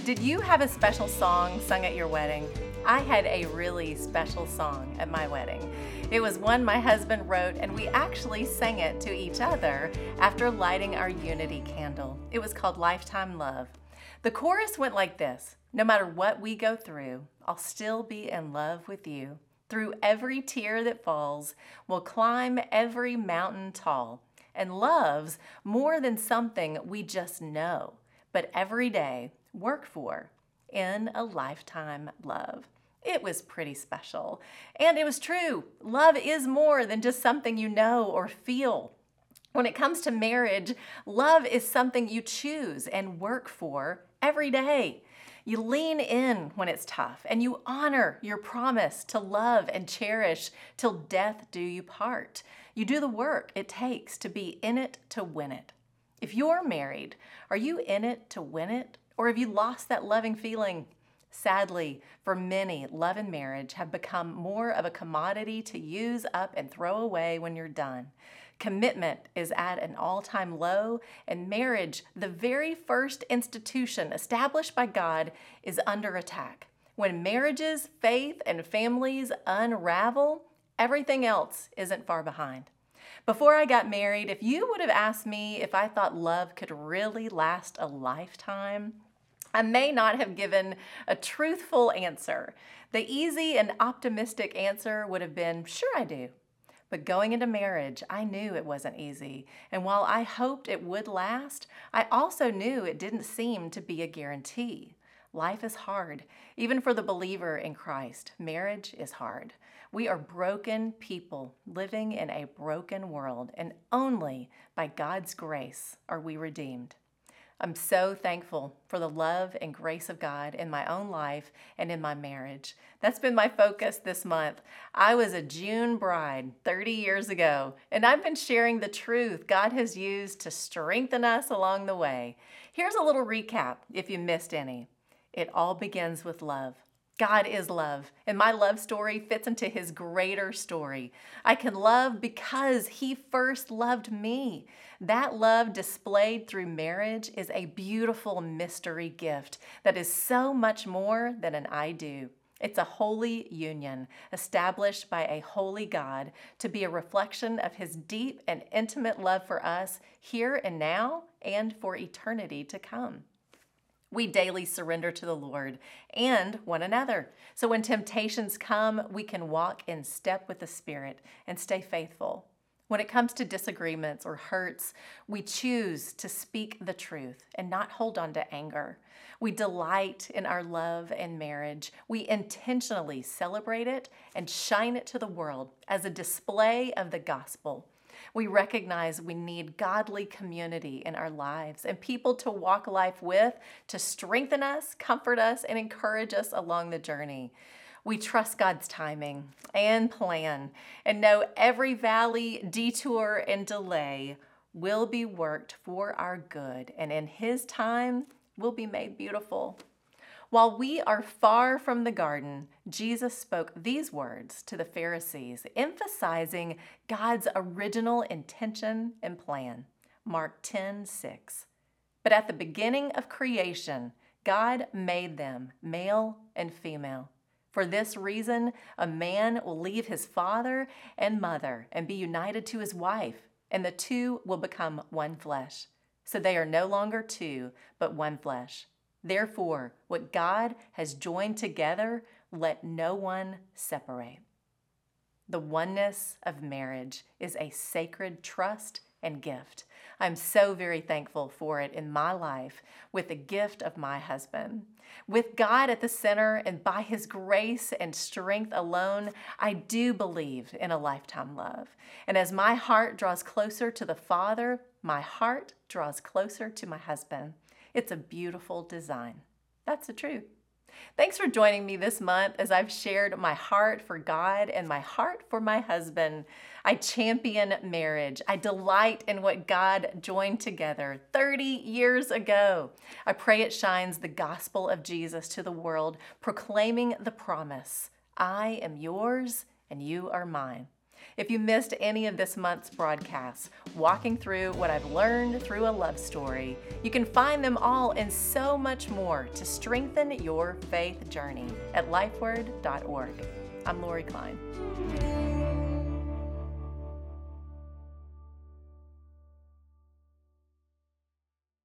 Did you have a special song sung at your wedding? I had a really special song at my wedding. It was one my husband wrote, and we actually sang it to each other after lighting our unity candle. It was called Lifetime Love. The chorus went like this: no matter what we go through, I'll still be in love with you. Through every tear that falls, we'll climb every mountain tall. And love's more than something we just know, but every day work for in a lifetime love. It was pretty special. And it was true. Love is more than just something you know or feel. When it comes to marriage, love is something you choose and work for every day. You lean in when it's tough, and you honor your promise to love and cherish till death do you part. You do the work it takes to be in it to win it. If you're married, are you in it to win it, or have you lost that loving feeling? Sadly, for many, love and marriage have become more of a commodity to use up and throw away when you're done. Commitment is at an all-time low, and marriage, the very first institution established by God, is under attack. When marriages, faith, and families unravel, everything else isn't far behind. Before I got married, if you would have asked me if I thought love could really last a lifetime, I may not have given a truthful answer. The easy and optimistic answer would have been, sure I do. But going into marriage, I knew it wasn't easy. And while I hoped it would last, I also knew it didn't seem to be a guarantee. Life is hard. Even for the believer in Christ, marriage is hard. We are broken people living in a broken world, and only by God's grace are we redeemed. I'm so thankful for the love and grace of God in my own life and in my marriage. That's been my focus this month. I was a June bride 30 years ago, and I've been sharing the truth God has used to strengthen us along the way. Here's a little recap if you missed any. It all begins with love. God is love, and my love story fits into His greater story. I can love because He first loved me. That love displayed through marriage is a beautiful mystery gift that is so much more than an I do. It's a holy union established by a holy God to be a reflection of His deep and intimate love for us here and now and for eternity to come. We daily surrender to the Lord and one another. So when temptations come, we can walk in step with the Spirit and stay faithful. When it comes to disagreements or hurts, we choose to speak the truth and not hold on to anger. We delight in our love and marriage. We intentionally celebrate it and shine it to the world as a display of the gospel. We recognize we need godly community in our lives and people to walk life with, to strengthen us, comfort us, and encourage us along the journey. We trust God's timing and plan and know every valley, detour, and delay will be worked for our good, and in His time will be made beautiful. While we are far from the garden, Jesus spoke these words to the Pharisees, emphasizing God's original intention and plan. Mark 10:6. But at the beginning of creation, God made them male and female. For this reason, a man will leave his father and mother and be united to his wife, and the two will become one flesh. So they are no longer two, but one flesh. Therefore, what God has joined together, let no one separate. The oneness of marriage is a sacred trust and gift. I'm so very thankful for it in my life with the gift of my husband. With God at the center and by His grace and strength alone, I do believe in a lifetime love. And as my heart draws closer to the Father, my heart draws closer to my husband. It's a beautiful design. That's the truth. Thanks for joining me this month as I've shared my heart for God and my heart for my husband. I champion marriage. I delight in what God joined together 30 years ago. I pray it shines the gospel of Jesus to the world, proclaiming the promise, I am yours and you are mine. If you missed any of this month's broadcasts, walking through what I've learned through a love story, you can find them all and so much more to strengthen your faith journey at lifeword.org. I'm Lori Klein.